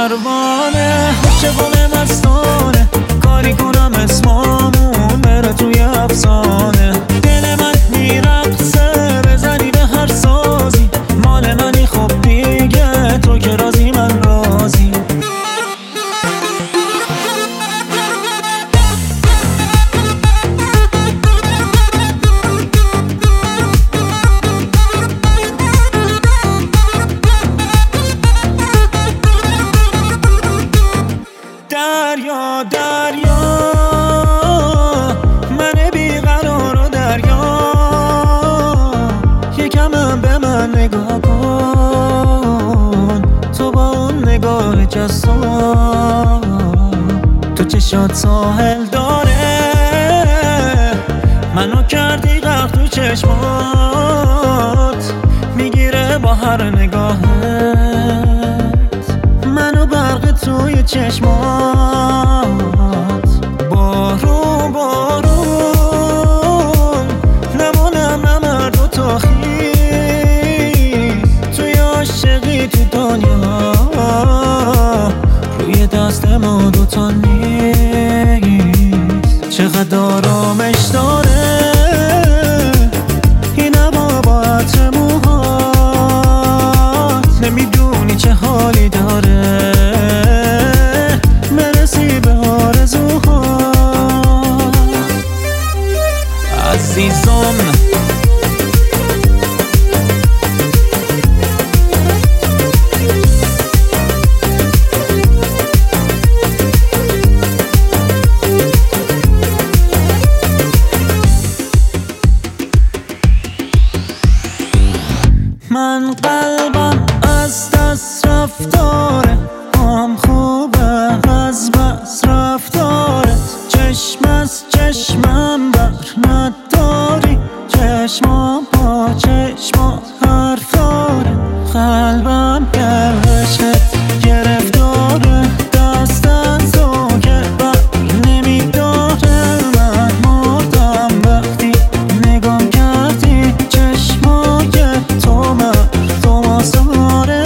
پروانه عاشقانه مستانه کاری کنم اسمامون بره توی افسانه دل من میرقصه بزنی به هر سازی مال منی خب دیگه تو که رازی من رازی دریا دریا من بیقرار و دریا یکم به من نگاه کن تو با اون نگاه جسام تو چشات ساحل داره منو کردی غرق تو چشمات میگیره با هر نگاهت منو برق توی چشمات بارون بارون نمونم نمرد و تا خیز توی عاشقی تو دنیا روی دست ما دوتا نیست چقدر آرامش داره این هوا با عطر موهات نمیدونی چه حالی داره مرسی به آرزوها عزیزم من قلبم از دست رفتاره هم خوبه از بس رفتارت چشم از چشمم بر نداری چشما با چشما حرف داره قلبم گرشت گرفتاره دست از تو که بر نمیداره من مردم وقتی نگاه کردی چشمای تو مردم آزاره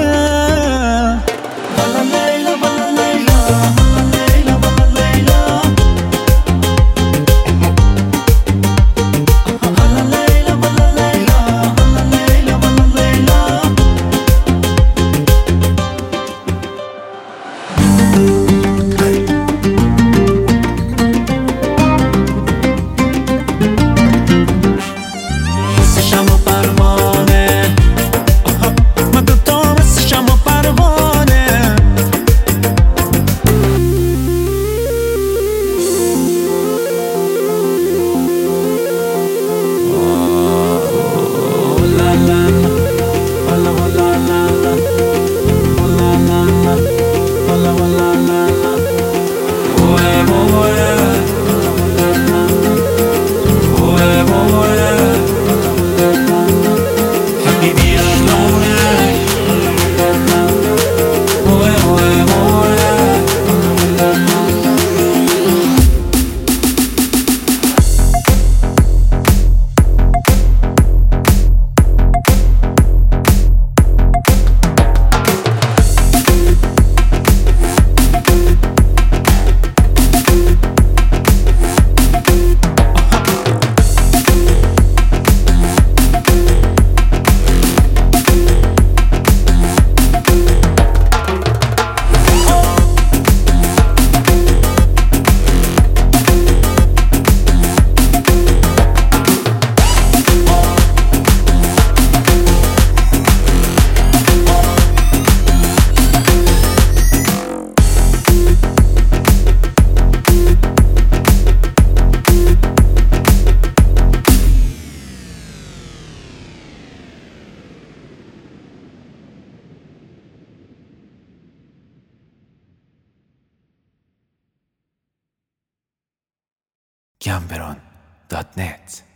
gambron.net